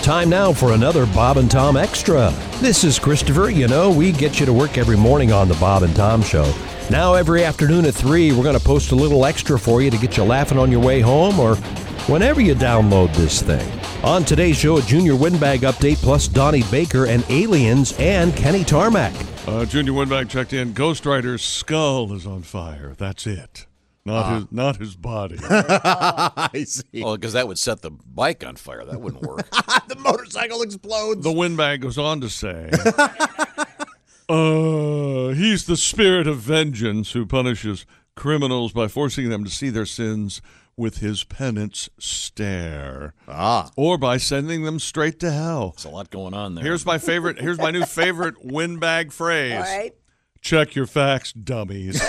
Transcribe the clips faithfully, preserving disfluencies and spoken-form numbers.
Time now for another Bob and Tom Extra. This is Christopher. You know, we get you to work every morning on the Bob and Tom Show. Now every afternoon at three, we're going to post a little extra for you to get you laughing on your way home or whenever you download this thing. On today's show, a Junior Windbag update, plus Donnie Baker and Aliens and Kenny Tarmac. Uh, Junior Windbag checked in. Ghost Rider's skull is on fire. That's it. Not uh. his not his body. I see. Well, because that would set the bike on fire. That wouldn't work. The motorcycle explodes. The Windbag goes on to say, uh, he's the spirit of vengeance who punishes criminals by forcing them to see their sins with his penance stare. Ah. Or by sending them straight to hell. There's a lot going on there. Here's my favorite, here's my new favorite Windbag phrase. All right. Check your facts, dummies.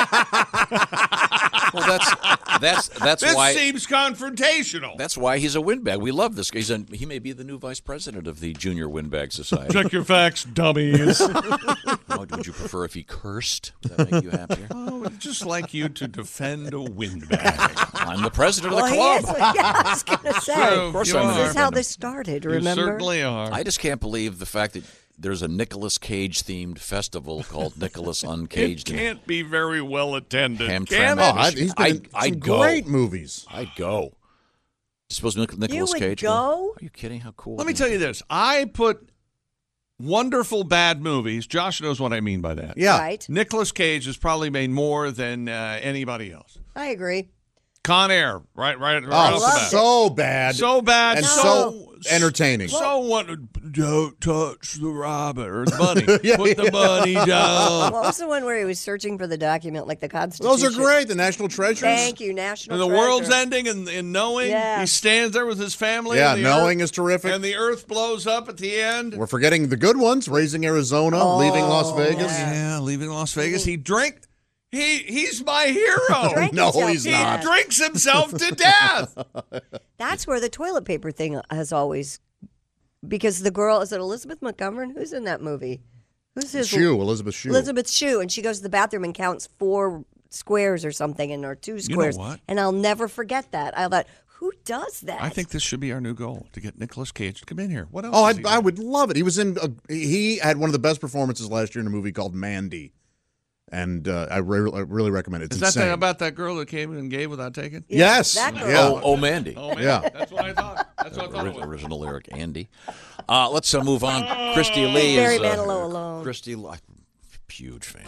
Well, that's that's that's this why seems confrontational. That's why he's a windbag. We love this guy. He's a, he may be the new vice president of the Junior Windbag Society. Check your facts, dummies. Oh, would you prefer if he cursed? Does that make you happier? Oh, I'd just like you to defend a windbag. I'm the president of Well, the he club. is. Yeah, I was going to say. So, Of course you I'm are. This is how this started, remember? You certainly are. I just can't believe the fact that there's a Nicolas Cage themed festival called Nicolas Uncaged. It can't be very well attended. Hamtramck. Can Oh, it? I, he's been I- in some I'd go. great movies. I'd go. You suppose Nic- Nicolas would Cage? go? Are you kidding? How cool! Let me tell you this. I put wonderful bad movies. Josh knows what I mean by that. Yeah. Right. Nicolas Cage has probably made more than uh, anybody else. I agree. Con Air, right, right, right Oh, off the loved bat. it. so bad. So bad, and so, so entertaining. So what? Don't touch the rabbit or the bunny. Yeah, Put the yeah. bunny down. What was the one where he was searching for the document, like the Constitution? Those are great. The National Treasures. Thank you, National And the Treasure. world's ending, and, and knowing Yeah. he stands there with his family. Yeah, and the knowing earth, is terrific. and the earth blows up at the end. We're forgetting the good ones. Raising Arizona, Oh, leaving Las Vegas. yeah. Yeah, leaving Las Vegas. He drank. He he's my hero. Drank No, himself he's to He not. death. drinks himself to death. That's where the toilet paper thing has always, because the girl, is it Elizabeth Montgomery? Who's in that movie? Who's his Shue, Elizabeth Shue. Elizabeth Shue, and she goes to the bathroom and counts four squares or something, and or two squares. what? And I'll never forget that. I thought, who does that? I think this should be our new goal, to get Nicolas Cage to come in here. What else? Oh, has I, he I done? would love it. He was in. A, he had one of the best performances last year in a movie called Mandy, and uh, I, re- I really recommend it. It's Is that insane. the, about that girl that came and gave without taking? Yes. That girl. Yeah. Oh, oh, Mandy. Oh, man. Yeah. That's what I thought. That's what I thought it Ori- was. original lyric, Andy. Uh, let's uh, move on. Christy Lee Barry is uh, Manilow alone. Christy, Lee- huge fan.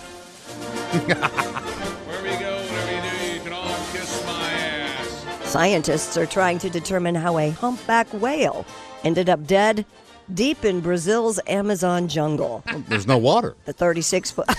Wherever you go, whatever you do, you can all kiss my ass. Scientists are trying to determine how a humpback whale ended up dead deep in Brazil's Amazon jungle. There's no water. The thirty-six foot.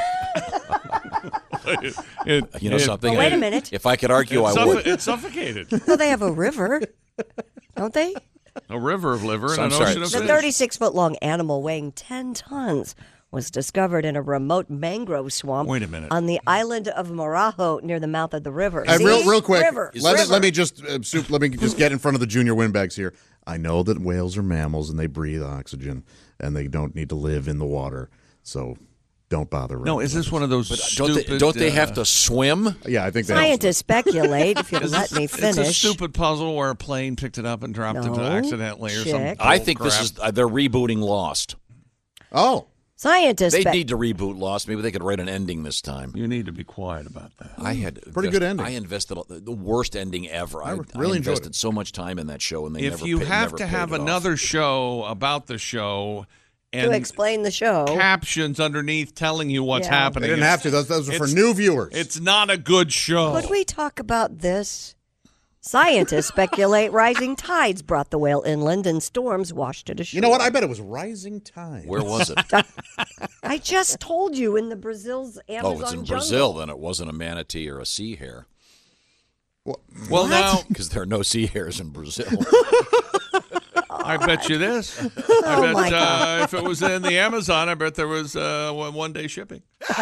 It- it- You know it- something? Oh, wait I- a minute. If I could argue, It, I suffo- would. it suffocated. Well, they have a river, don't they? A river of liver So and I'm an sorry. ocean of The fish. thirty-six foot long animal weighing ten tons was discovered in a remote mangrove swamp Wait a minute. on the island of Marajo near the mouth of the river. Uh, See? real, real quick, River. let, me, river. let me just uh, soup, let me just get in front of the junior windbags here. I know that whales are mammals and they breathe oxygen and they don't need to live in the water, so don't bother. No, is this one of those Don't they, stupid... don't they uh, have to swim? Yeah, I think that. Scientists speculate, if you'll Is let this- me It's a finish. stupid puzzle where a plane picked it up and dropped it No, accidentally or chick. something. I think this is uh, they're rebooting Lost. Oh, Scientists They spe- need to reboot Lost. Maybe they could write an ending this time. You need to be quiet about that. I had Pretty good ending. I invested the worst ending ever. I, I I really enjoyed invested it. so much time in that show, and they If never. you pay, have never to paid have it off. another show about the show and to explain the show. captions underneath telling you what's Yeah. they happening, didn't it's- have to. Those, those are for it's- new viewers. It's not a good show. Could we talk about this? Scientists speculate rising tides brought the whale inland and storms washed it ashore. You know what? I bet it was rising tide. Where was it? I just told you in the Brazil's Amazon oh, it's in jungle. Brazil. Then it wasn't a manatee or a sea hare, Well, What? now because there are no sea hares in Brazil. I bet you this. I Oh, bet my uh, if it was in the Amazon, I bet there was uh, one day shipping.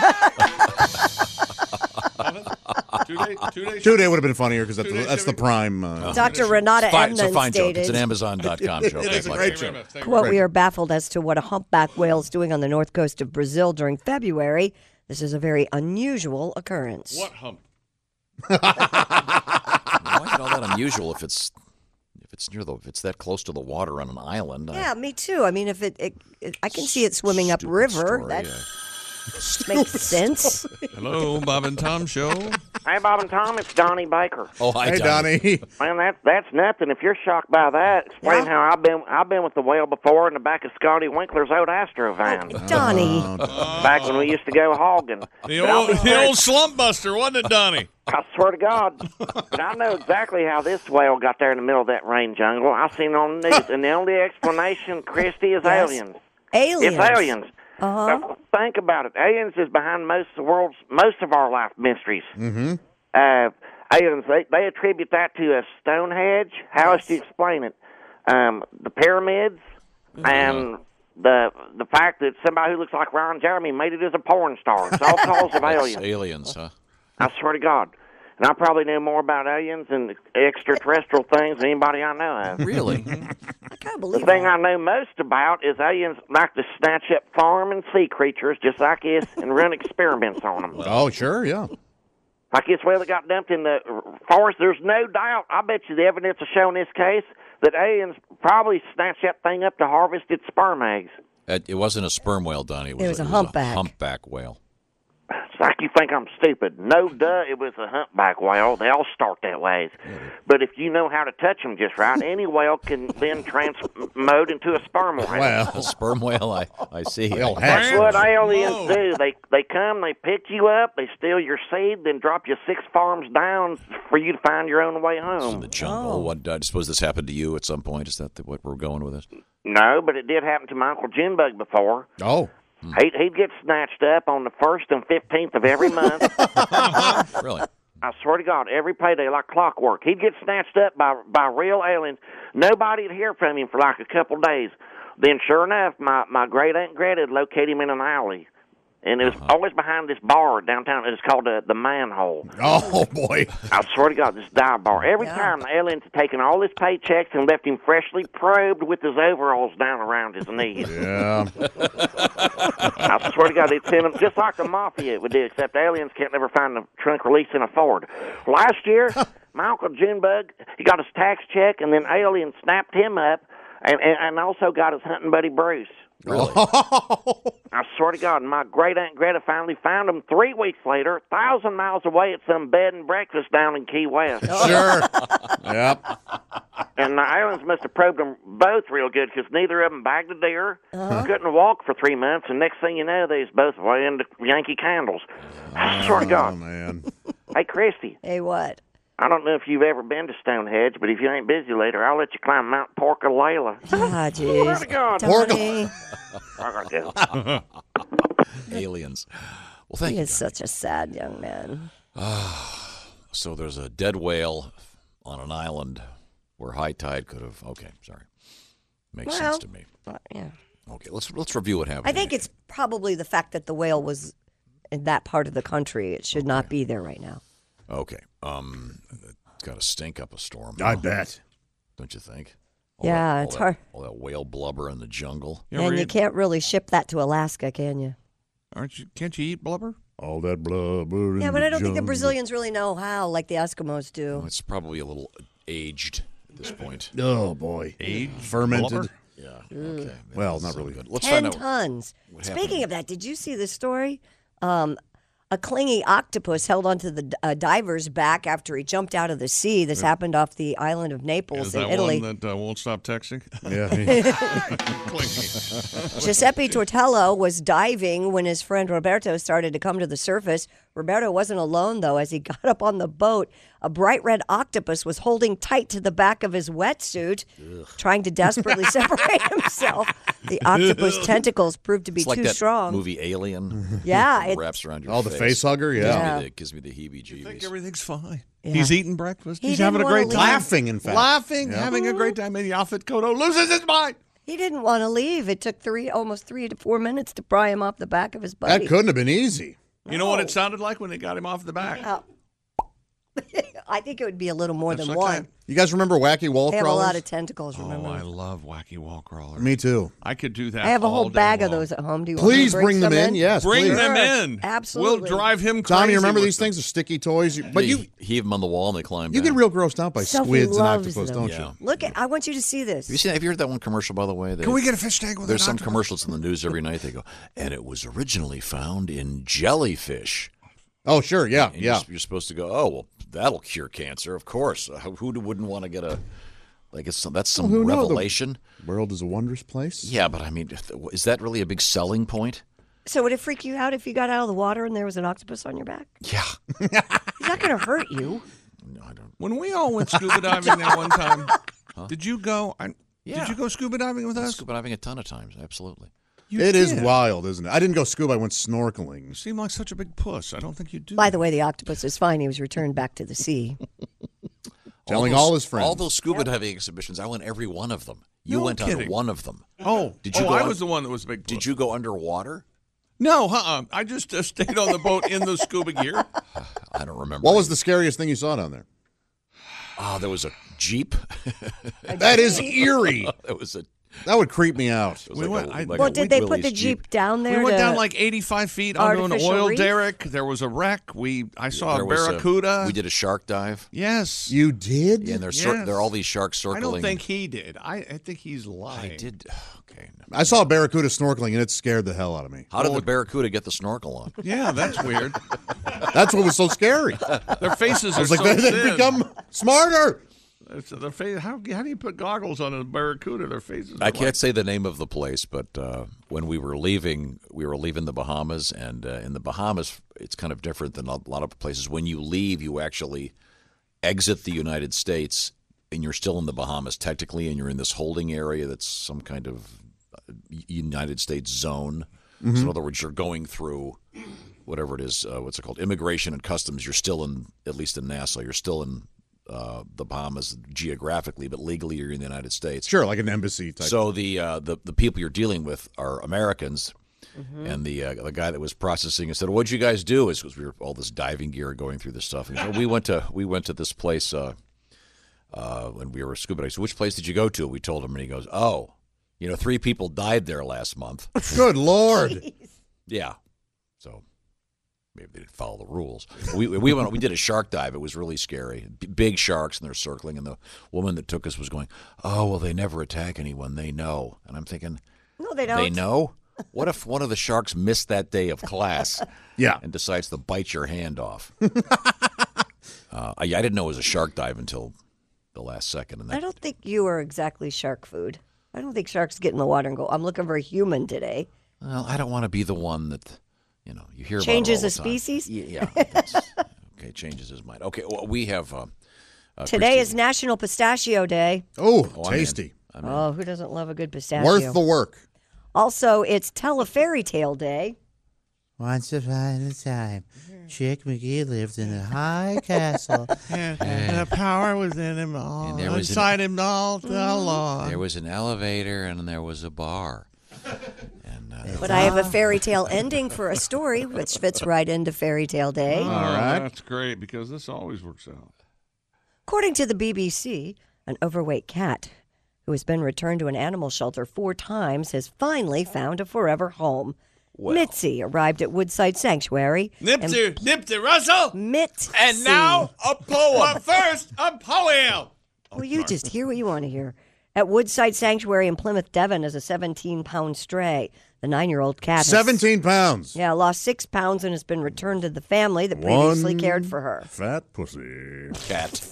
two day, two day. Two day would have been funnier because that's, Two-day that's the shipping. prime. Uh, Doctor Renata It's fine, it's a Edmonds fine joke. It's stated, an Amazon dot com joke. It is a I like great it. joke. Thank you. quote, we are baffled as to what a humpback whale is doing on the north coast of Brazil during February. This is a very unusual occurrence. What hump? Why is it all that unusual if it's if it's it's near the, if it's that close to the water on an island. Yeah, I, me too. I mean, if it, it, it I can see it swimming upriver. story, That yeah. makes sense. Hello, Bob and Tom Show. Hey, Bob and Tom, it's Donnie Baker. Oh, hi, Hey, Donnie. Donnie. Man, that's that's nothing. If you're shocked by that, explain Yeah. how I've been I've been with the whale before in the back of Scotty Winkler's old Astro van. Donnie. Back when we used to go hogging. The But I'll old, be the frank, old slump buster, wasn't it, Donnie? I swear to God. But I know exactly how this whale got there in the middle of that rain jungle. I seen it on the news, and the only explanation, Christy, is Yes. aliens. Aliens. It's aliens. Uh-huh. Now, think about it. Aliens is behind most of the world's most of our life mysteries. Mm-hmm. Uh, aliens, they, they attribute that to a Stonehenge. How else do you explain it? Um, the pyramids and the the fact that somebody who looks like Ron Jeremy made it as a porn star. It's all cause of It's aliens. aliens, huh? I swear to God. And I probably know more about aliens and extraterrestrial things than anybody I know of. Really? I can't The believe thing that. I know most about is aliens like to snatch up farm and sea creatures just like us and run experiments on them. Oh, sure, yeah. Like this whale that got dumped in the forest, there's no doubt, I bet you the evidence will show in this case, that aliens probably snatched that thing up to harvest its sperm eggs. It, it wasn't a sperm whale, Donnie. It was, It was a it humpback. humpback whale. It's like you think I'm stupid. No, duh, it was a humpback whale. They all start that way. But if you know how to touch them just right, any whale can then transmode into a sperm whale. A Well, sperm whale, I, I see. Whale I- hatch. That's what aliens Whoa. do. They they come, they pick you up, they steal your seed, then drop you six farms down for you to find your own way in home. the jungle. Oh. What, I suppose this happened to you at some point. Is that the, what we're going with it? No, but it did happen to my Uncle Jinbug before. Oh, He'd, he'd get snatched up on the first and fifteenth of every month. Really? I swear to God, every payday like clockwork. He'd get snatched up by by real aliens. Nobody'd hear from him for like a couple days. Then, sure enough, my, my great aunt Greta would locate him in an alley. And it was Uh-huh. always behind this bar downtown. It was called uh, the Manhole. oh boy. I swear to God, this dive bar. Every Yeah. time the aliens had taken all his paychecks and left him freshly probed with his overalls down around his knees. Yeah. I swear to God, they'd send him just like the mafia would do, except aliens can't never find the trunk release in a Ford. Last year, my Uncle Junebug, he got his tax check, and then aliens snapped him up, and, and, and also got his hunting buddy Bruce. Really? I swear to God, my great aunt Greta finally found him three weeks later, thousand miles away at some bed and breakfast down in Key West. Sure. Yep. And the aliens must have probed them both real good because neither of them bagged a deer, couldn't walk for three months, and next thing you know, they was both way into Yankee Candles. I swear to Oh, God. man. Hey, Christy, Hey, what? I don't know if you've ever been to Stonehenge, but if you ain't busy later, I'll let you climb Mount Porcalela. Ah, Swear to jeez. God. Donnie. I gotta go. Aliens. Well, thank He you. is such a sad young man. So there's a dead whale on an island where high tide could have. Okay, sorry. Makes Well, sense to me. Uh, yeah. Okay, let's let's review what happened. I think it's probably the fact that the whale was in that part of the country. It should not be there right now. Okay. Um, it's got to stink up a storm. I bet. Don't you think? All Yeah, that- all it's that- hard. All that whale blubber in the jungle. You And ever you eat- can't really ship that to Alaska, can you? Aren't you? Can't you eat blubber? All that blubber. Yeah, in but the I don't think the jungle. Brazilians really know how, like the Eskimos do. Well, it's probably a little aged at this point. Oh boy. Aged Fermented. blubber? Yeah. Okay. Well, That's not so really. good. Let's Ten find out. tons. what Speaking happened. of that, did you see this story? Um, a clingy octopus held onto the uh, diver's back after he jumped out of the sea. This happened off the island of Naples Is in that Italy. one that uh, won't stop texting? Yeah. Giuseppe Tortello was diving when his friend Roberto started to come to the surface. Roberto wasn't alone, though. As he got up on the boat, a bright red octopus was holding tight to the back of his wetsuit, trying to desperately separate himself. The octopus tentacles proved to be It's like too that strong. movie Alien. Yeah, it- wraps around your Oh, the face. face hugger? Gives Yeah. me the, gives me the heebie-jeebies. I think everything's fine. Yeah. He's eating breakfast. He He's didn't having a wanna great leave. time. Laughing, in fact. Laughing, Yeah. having a great time. And the outfit Kodo loses his mind. He didn't want to leave. It took three, almost three to four minutes to pry him off the back of his buddy. That couldn't have been easy. You know what it sounded like when they got him off the back? Oh. I think it would be a little more That's than okay. one. You guys remember wacky wall They have a crawlers? lot of tentacles, remember? Oh, I love wacky wall crawlers. Me too. I could do that. I have a all whole day bag of long. those at home. Do you Please want me to bring them some in. Yes, Bring please. them Sure. in. Absolutely. We'll drive him crazy. Tommy, you remember with these them. things are sticky toys? You- But you you heave them on the wall and they climb you down. get real grossed out by Sophie squids and loves octopus, them. don't Yeah. you? Look at. I want you to see this. Have you seen? Have you heard that one commercial? By the way, They- Can we get a fish tank with There's an some octopus? commercials in the news every night. They go, and it was originally found in jellyfish. Oh, sure. Yeah, And yeah. You're, you're supposed to go, oh, well, that'll cure cancer, of course. Uh, who wouldn't want to get a, like, it's some, that's some who knows? The- revelation. World is a wondrous place. Yeah, but I mean, is that really a big selling point? So would it freak you out if you got out of the water and there was an octopus on your back? Yeah. He's not going to hurt you. No, I don't. When we all went scuba diving that one time, did you go? I, Yeah. Did you go scuba diving with us? Scuba diving a ton of times, absolutely. You It is did. wild, isn't it? I didn't go scuba. I went snorkeling. You seem like such a big puss. I don't think you do. By the way, the octopus is fine. He was returned back to the sea. Telling those- all his friends. All those scuba diving exhibitions, I went every one of them. You No went kidding. on one of them. oh, Did you oh, go I on- was the one that was a big puss. Did you go underwater? No, uh-uh. I just uh, stayed on the boat in the scuba gear. I don't remember. What was the scariest thing you saw down there? Oh, there was a Jeep. That is eerie. There was a. That would creep me out. It was We like went- a, I- like Well, a did they put Willys the Jeep down there? We went to- down like eighty-five feet onto an Artificial oil reef? derrick. There was a wreck. We I saw There a was barracuda. we did a shark dive. Yes. You did? Yeah, and there's cir- Yes. there are all these sharks I circling. don't think he did. I, I think he's lying. I did. Okay. no. I saw a barracuda snorkeling, and it scared the hell out of me. How did the barracuda get the snorkel on? Yeah, that's weird. That's what was so scary. Their faces I are was like, so they, they thin. become smarter. It's, their face, how, how do you put goggles on a barracuda? Their faces. Are I can't like, say the name of the place, but uh, when we were leaving, we were leaving the Bahamas, and uh, in the Bahamas, it's kind of different than a lot of places. When you leave, you actually exit the United States, and you're still in the Bahamas technically, and you're in this holding area that's some kind of uh, United States zone. Mm-hmm. So in other words, you're going through whatever it is, uh, what's it called, immigration and customs. You're still in, at least in Nassau, you're still in uh, the Bahamas geographically, but legally you're in the United States. Sure, like an embassy type. So the uh, the the people you're dealing with are Americans, and the uh, the guy that was processing it said, "What'd you guys do?" Is because we were all this diving gear going through this stuff. And so we went to we went to this place uh, uh, when we were scuba diving. So which place did you go to? We told him, and he goes, "Oh, you know, three people died there last month." Good Lord. Yeah, so maybe they didn't follow the rules. We we went we did a shark dive. It was really scary. B- big sharks, and they're circling. And the woman that took us was going, "Oh, well, they never attack anyone. They know." And I'm thinking, No, they don't. they know? What if one of the sharks missed that day of class Yeah. and decides to bite your hand off? uh, I, I didn't know it was a shark dive until the last second. And I that, don't think you are exactly shark food. I don't think sharks get in the water and go, I'm looking for a human today. well, I don't want to be the one that, you know, you hear Changes about it all a the time. species? Yeah. yeah that's- okay, changes his mind. Okay, well, we have. Uh, uh, Today Christy- is National Pistachio Day. Oh, Oh, I'm in. tasty. I'm in. Oh, who doesn't love a good pistachio? Worth the work. Also, it's Tell a Fairy Tale Day. Once upon a time, Chick McGee lived in a high castle. And, and the power was in him all, And there was an- inside him all along. There was an elevator and there was a bar. And uh, But I have a fairy tale ending for a story, which fits right into Fairy Tale Day. Oh, right. That's great because this always works out. According to the B B C, an overweight cat who has been returned to an animal shelter four times has finally found a forever home. Mitzi arrived at Woodside Sanctuary. Nipsey, Nipsey Russell. Mitzi. And now a poem. But first, a poem. Well, you just hear what you want to hear. At Woodside Sanctuary in Plymouth, Devon, is a seventeen-pound stray. The nine-year-old cat has, seventeen pounds. yeah, lost six pounds and has been returned to the family that previously One cared for her. Fat pussy. cat.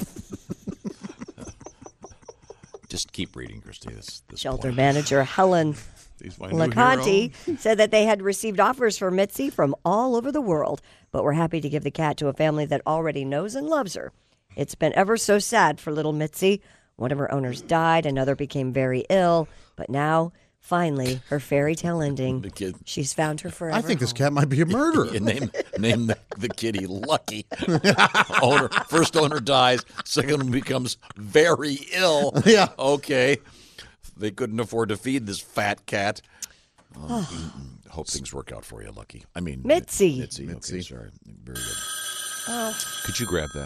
Just keep reading, Christy. This, this Shelter poem. manager Helen He's my new Laconti hero. said that they had received offers for Mitzi from all over the world, but were happy to give the cat to a family that already knows and loves her. It's been ever so sad for little Mitzi. One of her owners died, another became very ill, but now, finally, her fairy tale ending. The kid. She's found her forever. I think this home. cat might be a murderer. You name name the, the kitty Lucky. owner first owner dies. Second one becomes very ill. Yeah. Okay. They couldn't afford to feed this fat cat. Um, hope things work out for you, Lucky. I mean Mitzi. Mitzi. Mitzi. Okay, sorry. Very good. Could you grab that?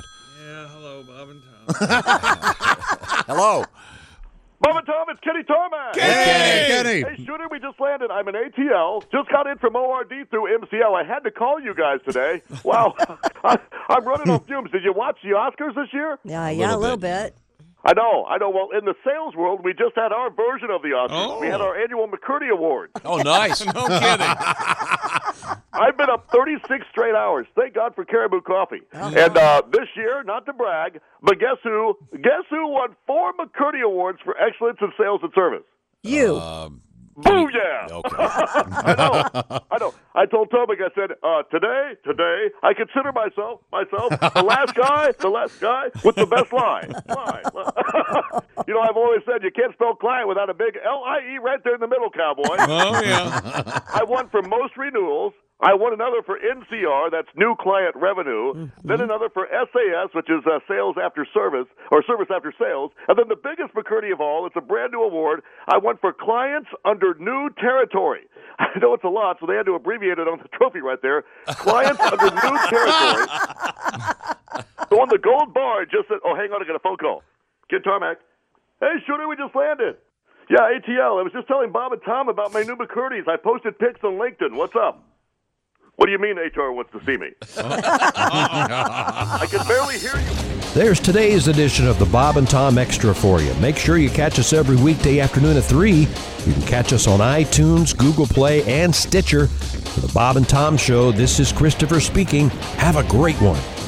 Yeah, hello, Bob and Tom. Hello. Bob and Tom, it's Kenny Tarmac. Hey, Kenny. Hey, Shooter, we just landed. I'm an A T L. Just got in from O R D through M C L. I had to call you guys today. Wow. I, I'm running on fumes. Did you watch the Oscars this year? Yeah, yeah, a little bit. I know, I know. Well, in the sales world, we just had our version of the Oscars. Oh. We had our annual McCurdy Award. Oh, nice. No kidding. I've been up thirty-six straight hours. Thank God for Caribou Coffee. And uh, this year, not to brag, but guess who? Guess who won four McCurdy Awards for excellence in sales and service? You. Um, Booyah! okay. I know. I know. I told Tomek, I said, uh, today, today, I consider myself, myself, the last guy, the last guy with the best line. line. You know, I've always said you can't spell client without a big L I E right there in the middle, cowboy. Oh, yeah. I won for most renewals. I won another for N C R, that's new client revenue. Mm-hmm. Then another for S A S, which is uh, sales after service, or service after sales. And then the biggest McCurdy of all, it's a brand new award. I won for clients under new territory. I know it's a lot, so they had to abbreviate it on the trophy right there. Clients under new territory. So on the gold bar, it just said, oh, hang on, I got a phone call. Kid Tarmac. Hey, Shooter, we just landed. Yeah, A T L. I was just telling Bob and Tom about my new McCurdy's. I posted pics on LinkedIn. What's up? What do you mean H R wants to see me? I can barely hear you. There's today's edition of the Bob and Tom Extra for you. Make sure you catch us every weekday afternoon at three. You can catch us on iTunes, Google Play, and Stitcher. For the Bob and Tom Show, this is Christopher speaking. Have a great one.